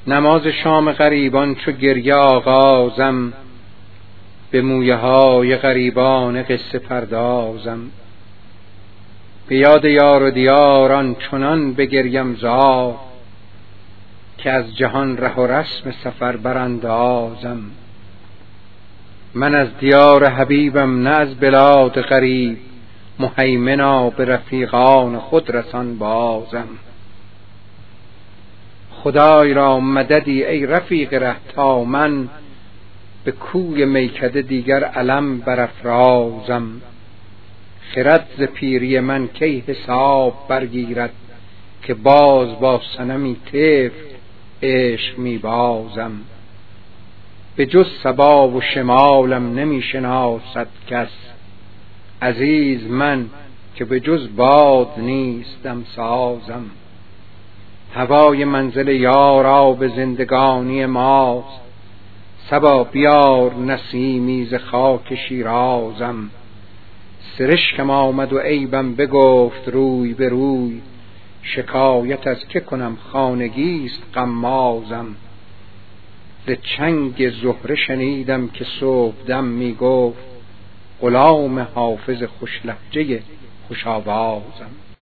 نماز شام غریبان چو گریه آغازم، به مویه های غریبان قصه پردازم. به یاد یار و دیاران چنان بگریم زار، که از جهان ره و رسم سفر براندازم. من از دیار حبیبم نه از بلاد غریب، مهیمنا به رفیقان خود رسان بازم. خدای را مددی ای رفیق ره، تا من به کوی میکده دیگر علم برافرازم. خرد ز پیری من کی حساب برگیرد، که باز با صنمی طفل عشق می بازم. به جز صبا و شمالم نمی شناسد کس، عزیز من که به جز باد نیستم سازم. هوای منزل یار آب زندگانی ماست، صبا بیار نسیمی ز خاک شیرازم. سرشکم آمد و عیبم بگفت روی به روی، شکایت از که کنم خانگیست غمازم. ز چنگ زهره شنیدم که صبحدم می گفت، غلام حافظ خوش لهجه خوش آوازم.